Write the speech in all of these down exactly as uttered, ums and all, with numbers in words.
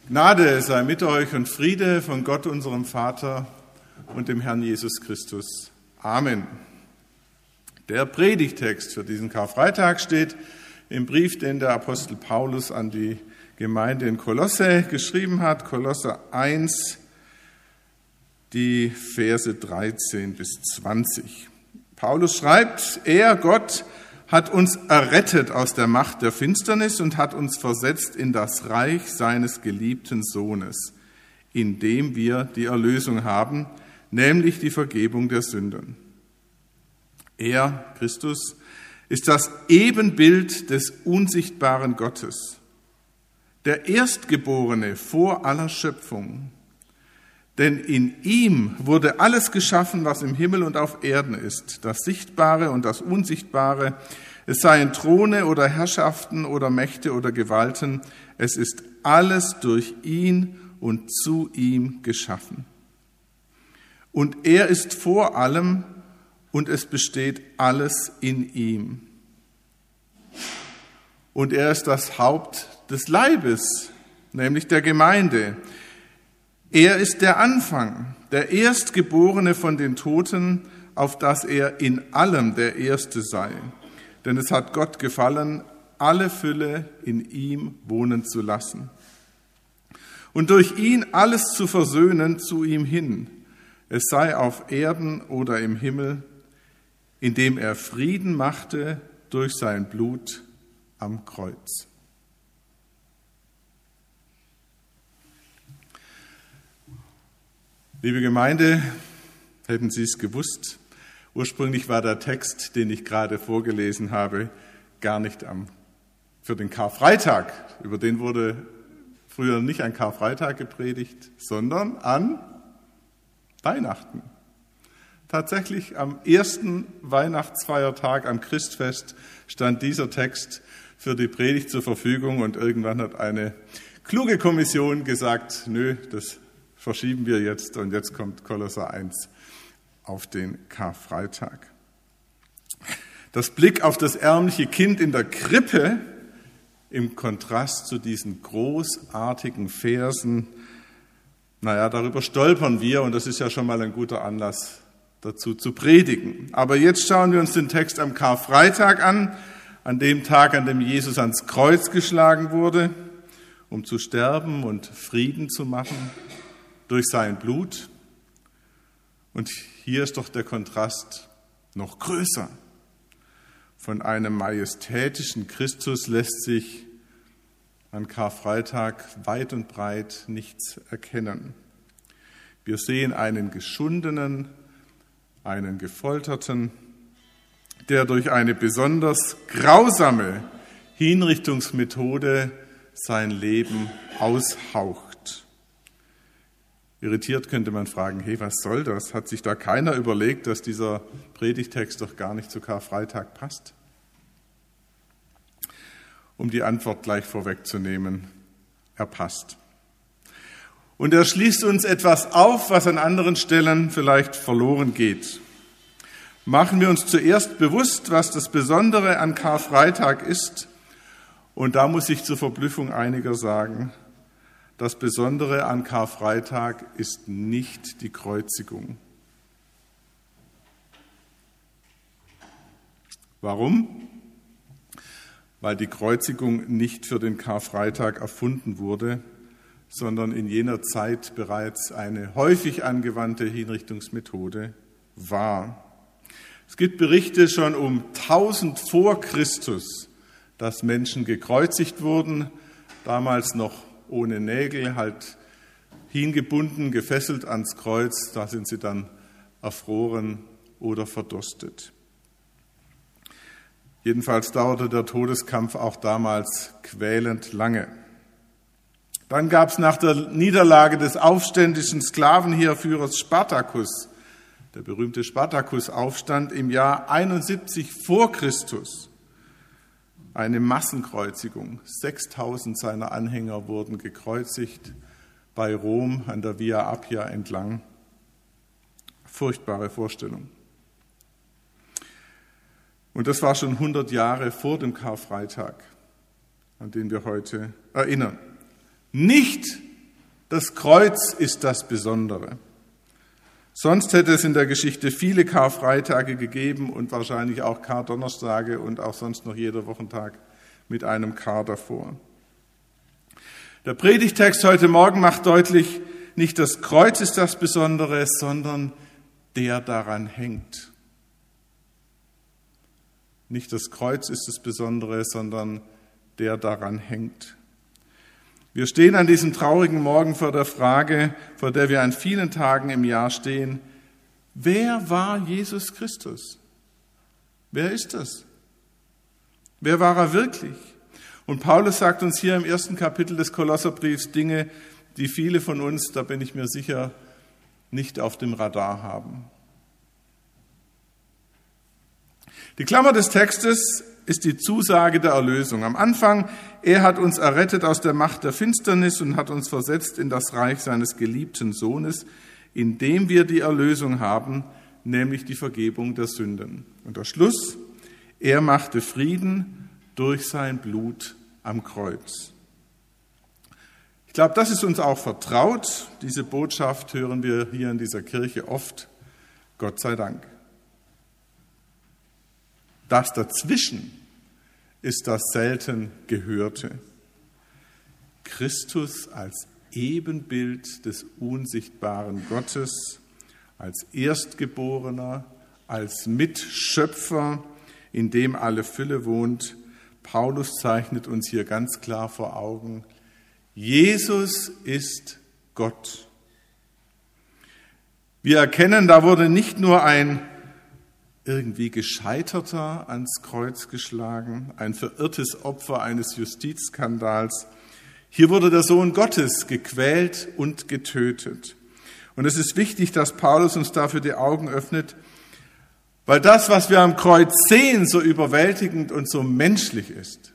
Gnade sei mit euch und Friede von Gott, unserem Vater und dem Herrn Jesus Christus. Amen. Der Predigtext für diesen Karfreitag steht im Brief, den der Apostel Paulus an die Gemeinde in Kolosse geschrieben hat, Kolosser eins, die Verse dreizehn bis zwanzig. Paulus schreibt, er, Gott, hat uns errettet aus der Macht der Finsternis und hat uns versetzt in das Reich seines geliebten Sohnes, in dem wir die Erlösung haben, nämlich die Vergebung der Sünden. Er, Christus, ist das Ebenbild des unsichtbaren Gottes, der Erstgeborene vor aller Schöpfung. Denn in ihm wurde alles geschaffen, was im Himmel und auf Erden ist, das Sichtbare und das Unsichtbare, es seien Throne oder Herrschaften oder Mächte oder Gewalten, es ist alles durch ihn und zu ihm geschaffen. Und er ist vor allem und es besteht alles in ihm. Und er ist das Haupt des Leibes, nämlich der Gemeinde. Er ist der Anfang, der Erstgeborene von den Toten, auf dass er in allem der Erste sei. Denn es hat Gott gefallen, alle Fülle in ihm wohnen zu lassen. Und durch ihn alles zu versöhnen zu ihm hin, es sei auf Erden oder im Himmel, indem er Frieden machte durch sein Blut am Kreuz. Liebe Gemeinde, hätten Sie es gewusst, ursprünglich war der Text, den ich gerade vorgelesen habe, gar nicht am, für den Karfreitag. Über den wurde früher nicht an Karfreitag gepredigt, sondern an Weihnachten. Tatsächlich am ersten Weihnachtsfeiertag, am Christfest, stand dieser Text für die Predigt zur Verfügung und irgendwann hat eine kluge Kommission gesagt, nö, das verschieben wir jetzt und jetzt kommt Kolosser eins auf den Karfreitag. Das Blick auf das ärmliche Kind in der Krippe im Kontrast zu diesen großartigen Versen, naja, darüber stolpern wir und das ist ja schon mal ein guter Anlass dazu zu predigen. Aber jetzt schauen wir uns den Text am Karfreitag an, an dem Tag, an dem Jesus ans Kreuz geschlagen wurde, um zu sterben und Frieden zu machen durch sein Blut. Und hier ist doch der Kontrast noch größer. Von einem majestätischen Christus lässt sich an Karfreitag weit und breit nichts erkennen. Wir sehen einen geschundenen, einen gefolterten, der durch eine besonders grausame Hinrichtungsmethode sein Leben aushaucht. Irritiert könnte man fragen, hey, was soll das? Hat sich da keiner überlegt, dass dieser Predigtext doch gar nicht zu Karfreitag passt? Um die Antwort gleich vorwegzunehmen, er passt. Und er schließt uns etwas auf, was an anderen Stellen vielleicht verloren geht. Machen wir uns zuerst bewusst, was das Besondere an Karfreitag ist. Und da muss ich zur Verblüffung einiger sagen, das Besondere an Karfreitag ist nicht die Kreuzigung. Warum? Weil die Kreuzigung nicht für den Karfreitag erfunden wurde, sondern in jener Zeit bereits eine häufig angewandte Hinrichtungsmethode war. Es gibt Berichte schon um tausend vor Christus, dass Menschen gekreuzigt wurden, damals noch ohne Nägel, halt hingebunden, gefesselt ans Kreuz, da sind sie dann erfroren oder verdurstet. Jedenfalls dauerte der Todeskampf auch damals quälend lange. Dann gab es nach der Niederlage des aufständischen Sklavenheerführers Spartacus, der berühmte Spartacus-Aufstand im Jahr einundsiebzig vor Christus, eine Massenkreuzigung. sechstausend seiner Anhänger wurden gekreuzigt bei Rom an der Via Appia entlang. Furchtbare Vorstellung. Und das war schon hundert Jahre vor dem Karfreitag, an den wir heute erinnern. Nicht Das Kreuz ist das Besondere. Sonst hätte es in der Geschichte viele Karfreitage gegeben und wahrscheinlich auch Kardonnerstage und auch sonst noch jeder Wochentag mit einem Kar davor. Der Predigtext heute Morgen macht deutlich, nicht das Kreuz ist das Besondere, sondern der daran hängt. Nicht das Kreuz ist das Besondere, sondern der daran hängt. Wir stehen an diesem traurigen Morgen vor der Frage, vor der wir an vielen Tagen im Jahr stehen: Wer war Jesus Christus? Wer ist das? Wer war er wirklich? Und Paulus sagt uns hier im ersten Kapitel des Kolosserbriefs Dinge, die viele von uns, da bin ich mir sicher, nicht auf dem Radar haben. Die Klammer des Textes ist die Zusage der Erlösung. Am Anfang, er hat uns errettet aus der Macht der Finsternis und hat uns versetzt in das Reich seines geliebten Sohnes, in dem wir die Erlösung haben, nämlich die Vergebung der Sünden. Und der Schluss, er machte Frieden durch sein Blut am Kreuz. Ich glaube, das ist uns auch vertraut. Diese Botschaft hören wir hier in dieser Kirche oft. Gott sei Dank. Das dazwischen ist das selten Gehörte. Christus als Ebenbild des unsichtbaren Gottes, als Erstgeborener, als Mitschöpfer, in dem alle Fülle wohnt. Paulus zeichnet uns hier ganz klar vor Augen: Jesus ist Gott. Wir erkennen, da wurde nicht nur ein irgendwie Gescheiterter ans Kreuz geschlagen, ein verirrtes Opfer eines Justizskandals. Hier wurde der Sohn Gottes gequält und getötet. Und es ist wichtig, dass Paulus uns dafür die Augen öffnet, weil das, was wir am Kreuz sehen, so überwältigend und so menschlich ist.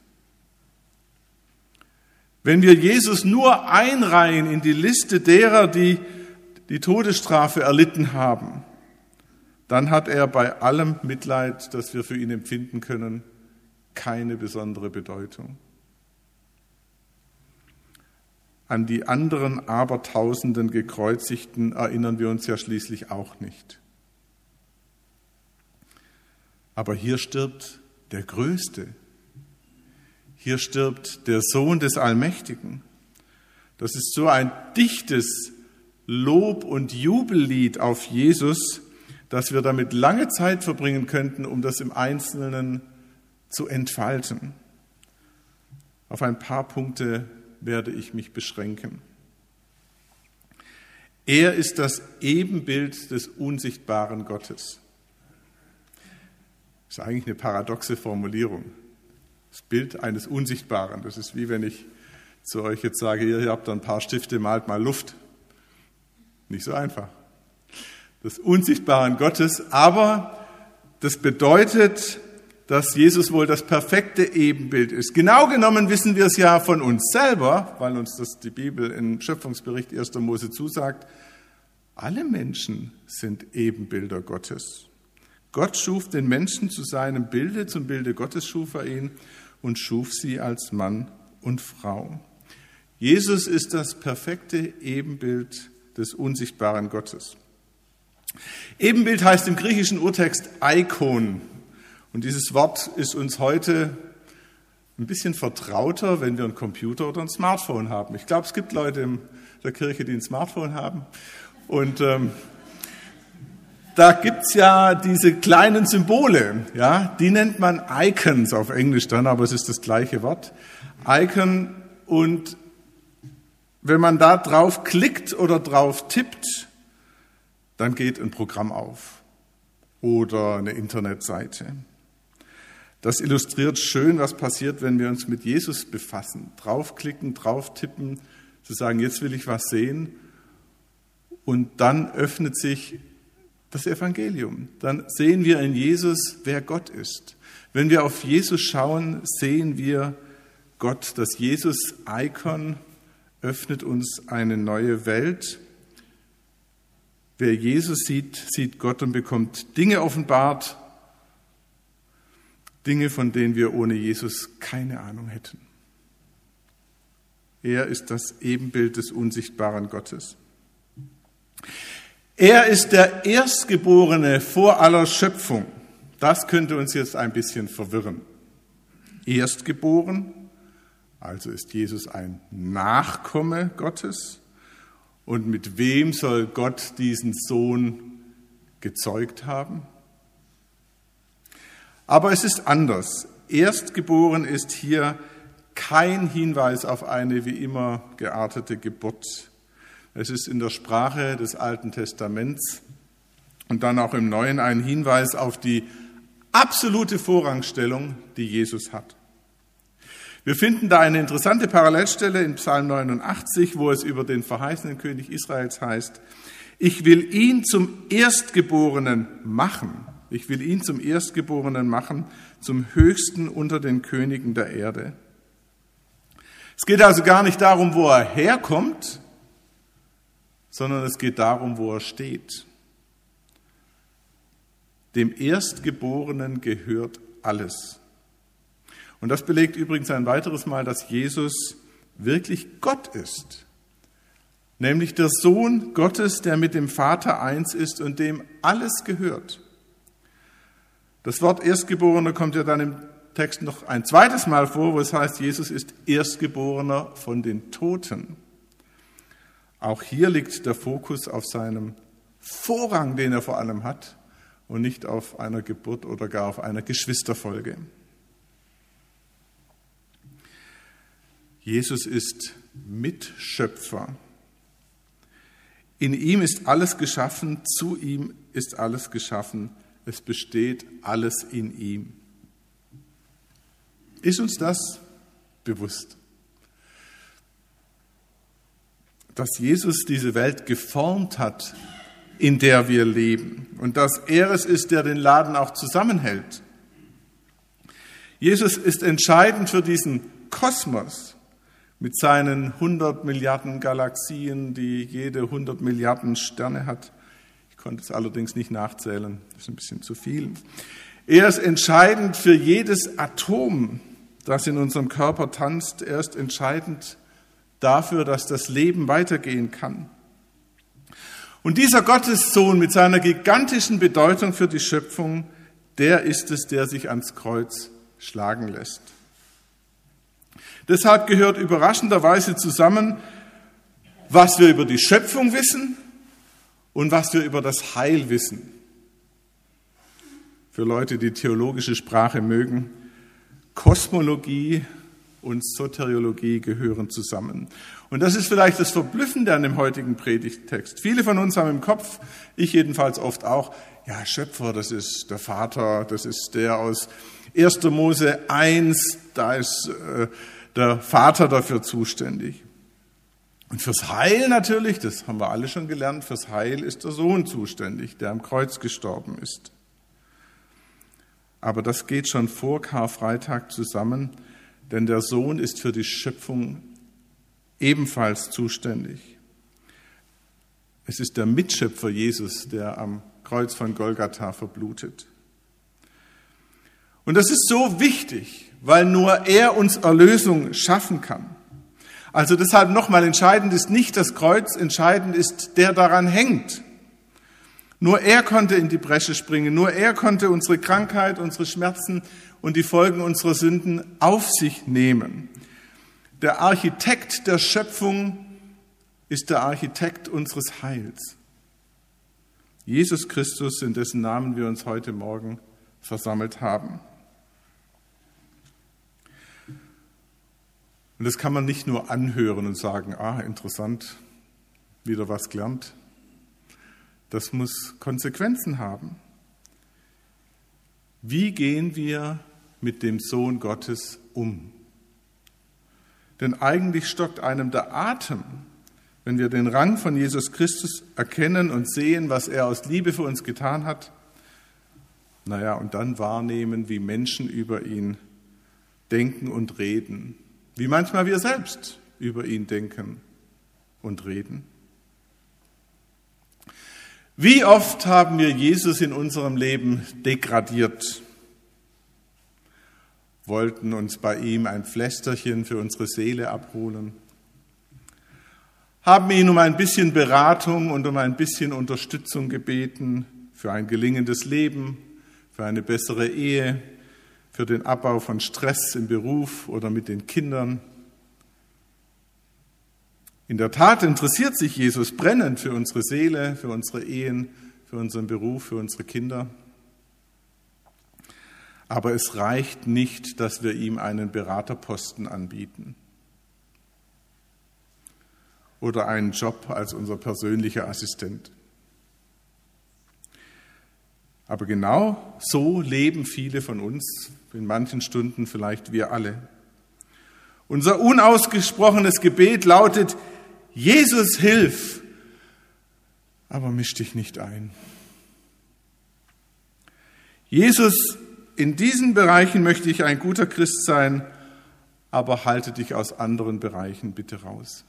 Wenn wir Jesus nur einreihen in die Liste derer, die die Todesstrafe erlitten haben, dann hat er bei allem Mitleid, das wir für ihn empfinden können, keine besondere Bedeutung. An die anderen abertausenden Gekreuzigten erinnern wir uns ja schließlich auch nicht. Aber hier stirbt der Größte. Hier stirbt der Sohn des Allmächtigen. Das ist so ein dichtes Lob- und Jubellied auf Jesus, dass wir damit lange Zeit verbringen könnten, um das im Einzelnen zu entfalten. Auf ein paar Punkte werde ich mich beschränken. Er ist das Ebenbild des unsichtbaren Gottes. Das ist eigentlich eine paradoxe Formulierung. Das Bild eines Unsichtbaren. Das ist wie wenn ich zu euch jetzt sage, hier, ihr habt da ein paar Stifte, malt mal Luft. Nicht so einfach. Des unsichtbaren Gottes, aber das bedeutet, dass Jesus wohl das perfekte Ebenbild ist. Genau genommen wissen wir es ja von uns selber, weil uns das die Bibel im Schöpfungsbericht erster Mose zusagt. Alle Menschen sind Ebenbilder Gottes. Gott schuf den Menschen zu seinem Bilde, zum Bilde Gottes schuf er ihn und schuf sie als Mann und Frau. Jesus ist das perfekte Ebenbild des unsichtbaren Gottes. Ebenbild heißt im griechischen Urtext Eikon. Und dieses Wort ist uns heute ein bisschen vertrauter, wenn wir einen Computer oder ein Smartphone haben. Ich glaube, es gibt Leute in der Kirche, die ein Smartphone haben. Und ähm, da gibt's ja diese kleinen Symbole, ja, die nennt man Icons auf Englisch dann, aber es ist das gleiche Wort. Icon, und wenn man da drauf klickt oder drauf tippt, dann geht ein Programm auf oder eine Internetseite. Das illustriert schön, was passiert, wenn wir uns mit Jesus befassen. Draufklicken, drauftippen, zu sagen, jetzt will ich was sehen. Und dann öffnet sich das Evangelium. Dann sehen wir in Jesus, wer Gott ist. Wenn wir auf Jesus schauen, sehen wir Gott. Das Jesus-Icon öffnet uns eine neue Welt. Wer Jesus sieht, sieht Gott und bekommt Dinge offenbart, Dinge, von denen wir ohne Jesus keine Ahnung hätten. Er ist das Ebenbild des unsichtbaren Gottes. Er ist der Erstgeborene vor aller Schöpfung. Das könnte uns jetzt ein bisschen verwirren. Erstgeboren, also ist Jesus ein Nachkomme Gottes. Und mit wem soll Gott diesen Sohn gezeugt haben? Aber es ist anders. Erstgeboren ist hier kein Hinweis auf eine wie immer geartete Geburt. Es ist in der Sprache des Alten Testaments und dann auch im Neuen ein Hinweis auf die absolute Vorrangstellung, die Jesus hat. Wir finden da eine interessante Parallelstelle in Psalm neunundachtzig, wo es über den verheißenen König Israels heißt, ich will ihn zum Erstgeborenen machen. Ich will ihn zum Erstgeborenen machen, zum Höchsten unter den Königen der Erde. Es geht also gar nicht darum, wo er herkommt, sondern es geht darum, wo er steht. Dem Erstgeborenen gehört alles. Und das belegt übrigens ein weiteres Mal, dass Jesus wirklich Gott ist. Nämlich der Sohn Gottes, der mit dem Vater eins ist und dem alles gehört. Das Wort Erstgeborener kommt ja dann im Text noch ein zweites Mal vor, wo es heißt, Jesus ist Erstgeborener von den Toten. Auch hier liegt der Fokus auf seinem Vorrang, den er vor allem hat, und nicht auf einer Geburt oder gar auf einer Geschwisterfolge. Jesus ist Mitschöpfer. In ihm ist alles geschaffen, zu ihm ist alles geschaffen. Es besteht alles in ihm. Ist uns das bewusst? Dass Jesus diese Welt geformt hat, in der wir leben, und dass er es ist, der den Laden auch zusammenhält. Jesus ist entscheidend für diesen Kosmos mit seinen hundert Milliarden Galaxien, die jede hundert Milliarden Sterne hat. Ich konnte es allerdings nicht nachzählen, das ist ein bisschen zu viel. Er ist entscheidend für jedes Atom, das in unserem Körper tanzt. Er ist entscheidend dafür, dass das Leben weitergehen kann. Und dieser Gottessohn mit seiner gigantischen Bedeutung für die Schöpfung, der ist es, der sich ans Kreuz schlagen lässt. Deshalb gehört überraschenderweise zusammen, was wir über die Schöpfung wissen und was wir über das Heil wissen. Für Leute, die theologische Sprache mögen, Kosmologie und Soteriologie gehören zusammen. Und das ist vielleicht das Verblüffende an dem heutigen Predigttext. Viele von uns haben im Kopf, ich jedenfalls oft auch, ja, Schöpfer, das ist der Vater, das ist der aus erster Mose eins, da ist äh, der Vater dafür zuständig. Und fürs Heil natürlich, das haben wir alle schon gelernt, fürs Heil ist der Sohn zuständig, der am Kreuz gestorben ist. Aber das geht schon vor Karfreitag zusammen, denn der Sohn ist für die Schöpfung ebenfalls zuständig. Es ist der Mitschöpfer Jesus, der am Kreuz von Golgatha verblutet. Und das ist so wichtig, weil nur er uns Erlösung schaffen kann. Also deshalb nochmal, entscheidend ist nicht das Kreuz, entscheidend ist, der daran hängt. Nur er konnte in die Bresche springen, nur er konnte unsere Krankheit, unsere Schmerzen und die Folgen unserer Sünden auf sich nehmen. Der Architekt der Schöpfung ist der Architekt unseres Heils. Jesus Christus, in dessen Namen wir uns heute Morgen versammelt haben. Und das kann man nicht nur anhören und sagen, ah, interessant, wieder was gelernt. Das muss Konsequenzen haben. Wie gehen wir mit dem Sohn Gottes um? Denn eigentlich stockt einem der Atem, wenn wir den Rang von Jesus Christus erkennen und sehen, was er aus Liebe für uns getan hat. Naja, und dann wahrnehmen, wie Menschen über ihn denken und reden. Wie manchmal wir selbst über ihn denken und reden. Wie oft haben wir Jesus in unserem Leben degradiert, wollten uns bei ihm ein Pflästerchen für unsere Seele abholen haben ihn um ein bisschen Beratung und um ein bisschen Unterstützung gebeten für ein gelingendes Leben, für eine bessere Ehe, für den Abbau von Stress im Beruf oder mit den Kindern. In der Tat interessiert sich Jesus brennend für unsere Seele, für unsere Ehen, für unseren Beruf, für unsere Kinder. Aber es reicht nicht, dass wir ihm einen Beraterposten anbieten oder einen Job als unser persönlicher Assistent. Aber genau so leben viele von uns, in manchen Stunden vielleicht wir alle. Unser unausgesprochenes Gebet lautet: Jesus, hilf, aber misch dich nicht ein. Jesus, in diesen Bereichen möchte ich ein guter Christ sein, aber halte dich aus anderen Bereichen bitte raus.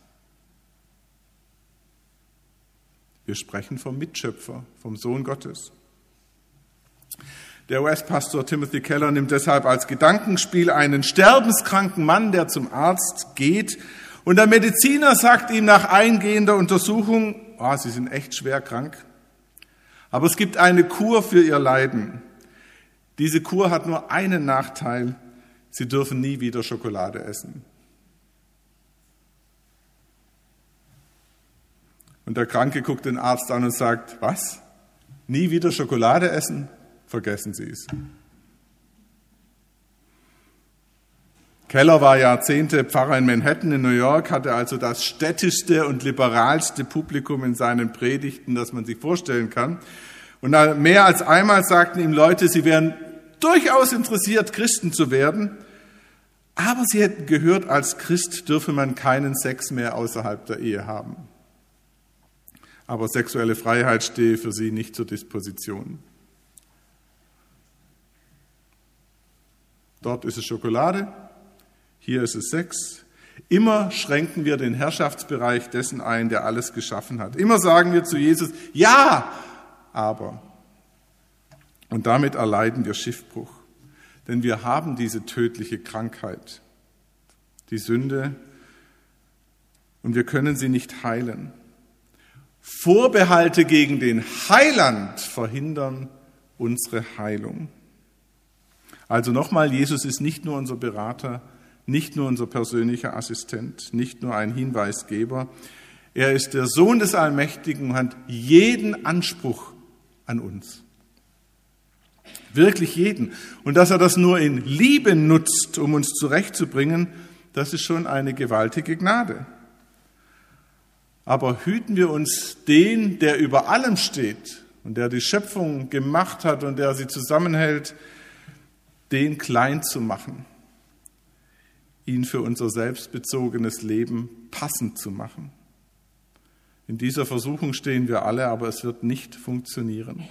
Wir sprechen vom Mitschöpfer, vom Sohn Gottes. Der U S-Pastor Timothy Keller nimmt deshalb als Gedankenspiel einen sterbenskranken Mann, der zum Arzt geht, und der Mediziner sagt ihm nach eingehender Untersuchung: oh, Sie sind echt schwer krank, aber es gibt eine Kur für Ihr Leiden. Diese Kur hat nur einen Nachteil: Sie dürfen nie wieder Schokolade essen. Und der Kranke guckt den Arzt an und sagt: was? Nie wieder Schokolade essen? Vergessen Sie es. Keller war Jahrzehnte Pfarrer in Manhattan in New York, hatte also das städtischste und liberalste Publikum in seinen Predigten, das man sich vorstellen kann. Und mehr als einmal sagten ihm Leute, sie wären durchaus interessiert, Christen zu werden, aber sie hätten gehört, als Christ dürfe man keinen Sex mehr außerhalb der Ehe haben. Aber sexuelle Freiheit stehe für sie nicht zur Disposition. Dort ist es Schokolade, hier ist es Sex. Immer schränken wir den Herrschaftsbereich dessen ein, der alles geschaffen hat. Immer sagen wir zu Jesus: ja, aber. Und damit erleiden wir Schiffbruch. Denn wir haben diese tödliche Krankheit, die Sünde, und wir können sie nicht heilen. Vorbehalte gegen den Heiland verhindern unsere Heilung. Also nochmal, Jesus ist nicht nur unser Berater, nicht nur unser persönlicher Assistent, nicht nur ein Hinweisgeber. Er ist der Sohn des Allmächtigen und hat jeden Anspruch an uns. Wirklich jeden. Und dass er das nur in Liebe nutzt, um uns zurechtzubringen, das ist schon eine gewaltige Gnade. Aber hüten wir uns den, der über allem steht und der die Schöpfung gemacht hat und der sie zusammenhält, den klein zu machen, ihn für unser selbstbezogenes Leben passend zu machen. In dieser Versuchung stehen wir alle, aber es wird nicht funktionieren.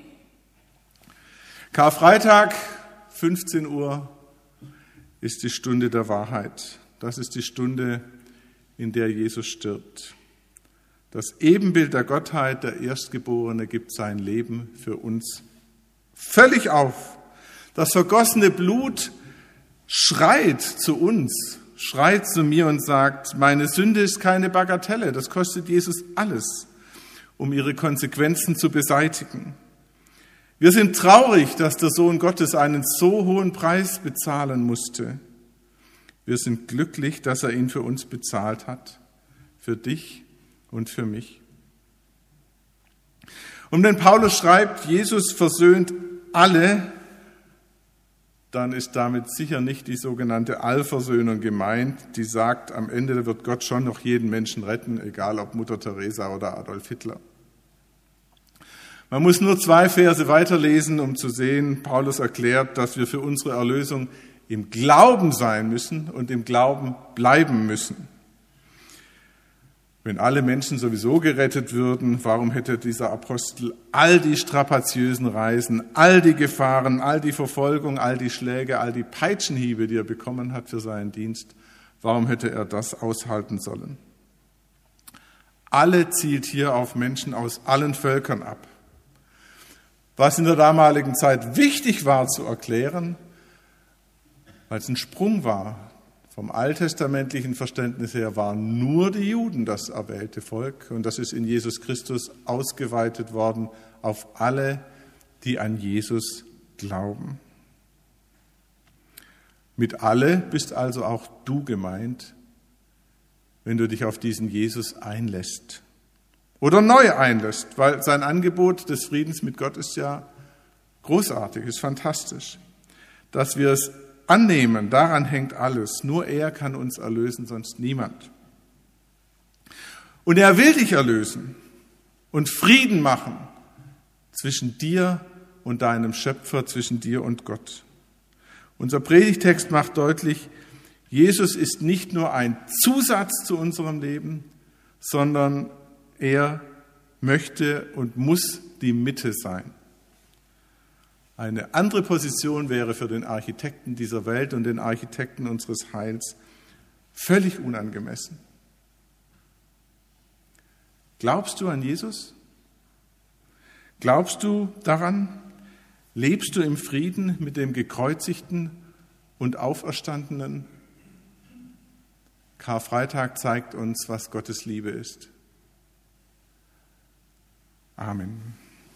Karfreitag, fünfzehn Uhr, ist die Stunde der Wahrheit. Das ist die Stunde, in der Jesus stirbt. Das Ebenbild der Gottheit, der Erstgeborene, gibt sein Leben für uns völlig auf. Das vergossene Blut schreit zu uns, schreit zu mir und sagt: meine Sünde ist keine Bagatelle, das kostet Jesus alles, um ihre Konsequenzen zu beseitigen. Wir sind traurig, dass der Sohn Gottes einen so hohen Preis bezahlen musste. Wir sind glücklich, dass er ihn für uns bezahlt hat, für dich und für mich. Und wenn Paulus schreibt, Jesus versöhnt alle, dann ist damit sicher nicht die sogenannte Allversöhnung gemeint, die sagt, am Ende wird Gott schon noch jeden Menschen retten, egal ob Mutter Teresa oder Adolf Hitler. Man muss nur zwei Verse weiterlesen, um zu sehen, Paulus erklärt, dass wir für unsere Erlösung im Glauben sein müssen und im Glauben bleiben müssen. Wenn alle Menschen sowieso gerettet würden, warum hätte dieser Apostel all die strapaziösen Reisen, all die Gefahren, all die Verfolgung, all die Schläge, all die Peitschenhiebe, die er bekommen hat für seinen Dienst, warum hätte er das aushalten sollen? Alle zielt hier auf Menschen aus allen Völkern ab. Was in der damaligen Zeit wichtig war zu erklären, weil es ein Sprung war Vom alttestamentlichen Verständnis her waren nur die Juden das erwählte Volk und das ist in Jesus Christus ausgeweitet worden auf alle, die an Jesus glauben. Mit alle bist also auch du gemeint, wenn du dich auf diesen Jesus einlässt oder neu einlässt, weil sein Angebot des Friedens mit Gott ist ja großartig, ist fantastisch. Dass wir es annehmen, daran hängt alles. Nur er kann uns erlösen, sonst niemand. Und er will dich erlösen und Frieden machen zwischen dir und deinem Schöpfer, zwischen dir und Gott. Unser Predigtext macht deutlich, Jesus ist nicht nur ein Zusatz zu unserem Leben, sondern er möchte und muss die Mitte sein. Eine andere Position wäre für den Architekten dieser Welt und den Architekten unseres Heils völlig unangemessen. Glaubst du an Jesus? Glaubst du daran? Lebst du im Frieden mit dem Gekreuzigten und Auferstandenen? Karfreitag zeigt uns, was Gottes Liebe ist. Amen.